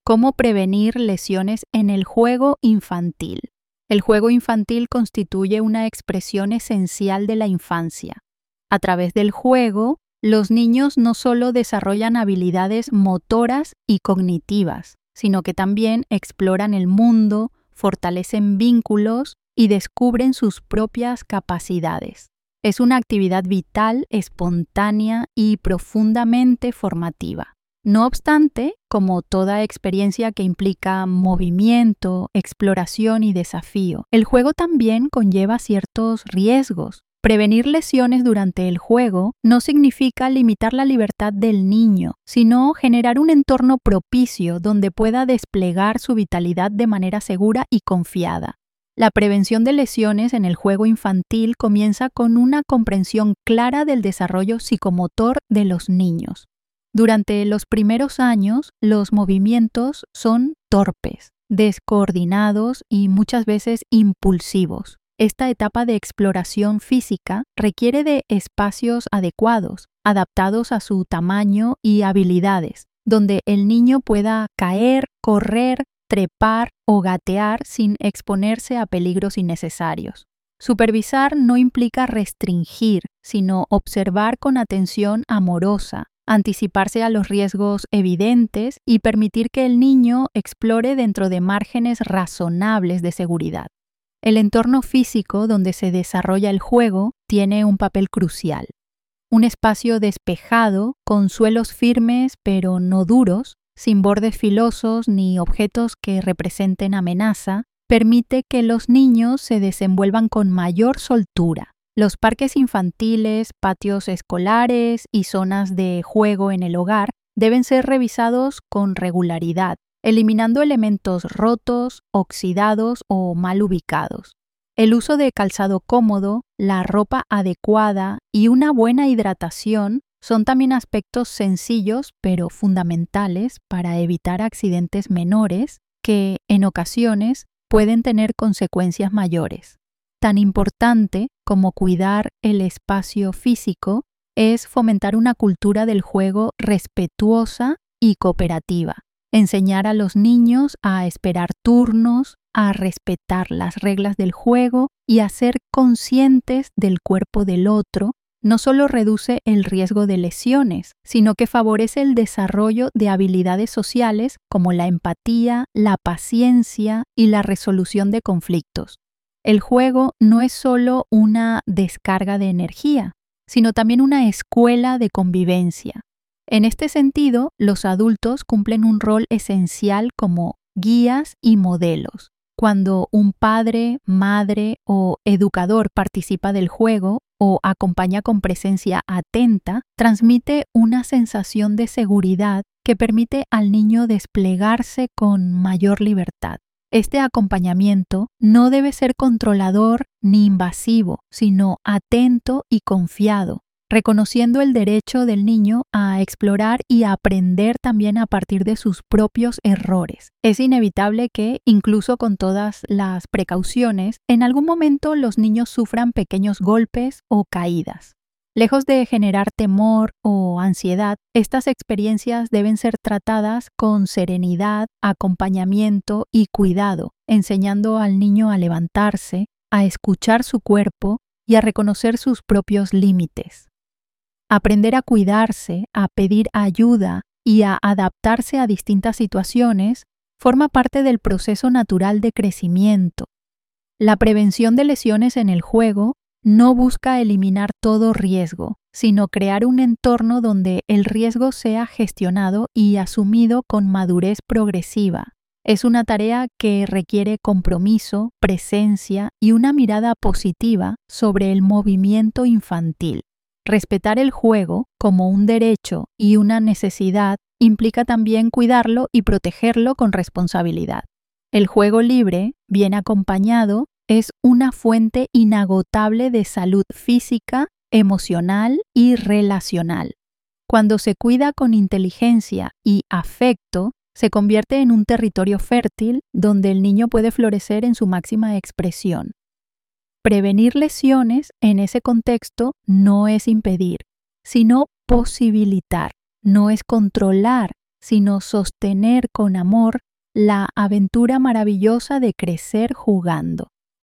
¿Cómo prevenir lesiones en el juego infantil? El juego infantil constituye una expresión esencial de la infancia. A través del juego, los niños no solo desarrollan habilidades motoras y cognitivas, sino que también exploran el mundo, fortalecen vínculos y descubren sus propias capacidades. Es una actividad vital, espontánea y profundamente formativa. No obstante, como toda experiencia que implica movimiento, exploración y desafío, el juego también conlleva ciertos riesgos. Prevenir lesiones durante el juego no significa limitar la libertad del niño, sino generar un entorno propicio donde pueda desplegar su vitalidad de manera segura y confiada. La prevención de lesiones en el juego infantil comienza con una comprensión clara del desarrollo psicomotor de los niños. Durante los primeros años, los movimientos son torpes, descoordinados y muchas veces impulsivos. Esta etapa de exploración física requiere de espacios adecuados, adaptados a su tamaño y habilidades, donde el niño pueda caer, correr, trepar o gatear sin exponerse a peligros innecesarios. Supervisar no implica restringir, sino observar con atención amorosa, anticiparse a los riesgos evidentes y permitir que el niño explore dentro de márgenes razonables de seguridad. El entorno físico donde se desarrolla el juego tiene un papel crucial. Un espacio despejado, con suelos firmes pero no duros, sin bordes filosos ni objetos que representen amenaza, permite que los niños se desenvuelvan con mayor soltura. Los parques infantiles, patios escolares y zonas de juego en el hogar deben ser revisados con regularidad, eliminando elementos rotos, oxidados o mal ubicados. El uso de calzado cómodo, la ropa adecuada y una buena hidratación son también aspectos sencillos pero fundamentales para evitar accidentes menores que, en ocasiones, pueden tener consecuencias mayores. Tan importante como cuidar el espacio físico es fomentar una cultura del juego respetuosa y cooperativa. Enseñar a los niños a esperar turnos, a respetar las reglas del juego y a ser conscientes del cuerpo del otro no solo reduce el riesgo de lesiones, sino que favorece el desarrollo de habilidades sociales como la empatía, la paciencia y la resolución de conflictos. El juego no es solo una descarga de energía, sino también una escuela de convivencia. En este sentido, los adultos cumplen un rol esencial como guías y modelos. Cuando un padre, madre o educador participa del juego o acompaña con presencia atenta, transmite una sensación de seguridad que permite al niño desplegarse con mayor libertad. Este acompañamiento no debe ser controlador ni invasivo, sino atento y confiado, reconociendo el derecho del niño a explorar y a aprender también a partir de sus propios errores. Es inevitable que, incluso con todas las precauciones, en algún momento los niños sufran pequeños golpes o caídas. Lejos de generar temor o ansiedad, estas experiencias deben ser tratadas con serenidad, acompañamiento y cuidado, enseñando al niño a levantarse, a escuchar su cuerpo y a reconocer sus propios límites. Aprender a cuidarse, a pedir ayuda y a adaptarse a distintas situaciones forma parte del proceso natural de crecimiento. La prevención de lesiones en el juego no busca eliminar todo riesgo, sino crear un entorno donde el riesgo sea gestionado y asumido con madurez progresiva. Es una tarea que requiere compromiso, presencia y una mirada positiva sobre el movimiento infantil. Respetar el juego como un derecho y una necesidad implica también cuidarlo y protegerlo con responsabilidad. El juego libre, bien acompañado, es una fuente inagotable de salud física, emocional y relacional. Cuando se cuida con inteligencia y afecto, se convierte en un territorio fértil donde el niño puede florecer en su máxima expresión. Prevenir lesiones en ese contexto no es impedir, sino posibilitar. No es controlar, sino sostener con amor la aventura maravillosa de crecer jugando.